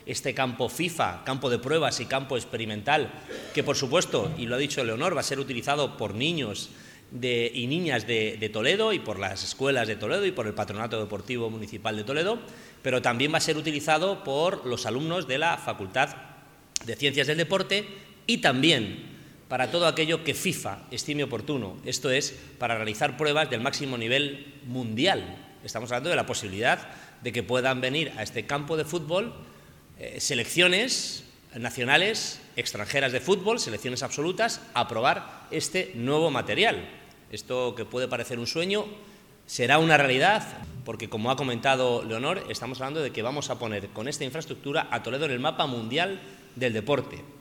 Este campo FIFA, campo de pruebas y campo experimental, que por supuesto, y lo ha dicho Leonor, va a ser utilizado por niños y niñas de Toledo y por las escuelas de Toledo y por el Patronato Deportivo Municipal de Toledo, pero también va a ser utilizado por los alumnos de la Facultad de Ciencias del Deporte y también para todo aquello que FIFA estime oportuno, esto es, para realizar pruebas del máximo nivel mundial. Estamos hablando de la posibilidad de que puedan venir a este campo de fútbol selecciones nacionales, extranjeras de fútbol, selecciones absolutas, a probar este nuevo material. Esto que puede parecer un sueño será una realidad, porque como ha comentado Leonor, estamos hablando de que vamos a poner con esta infraestructura a Toledo en el mapa mundial del deporte.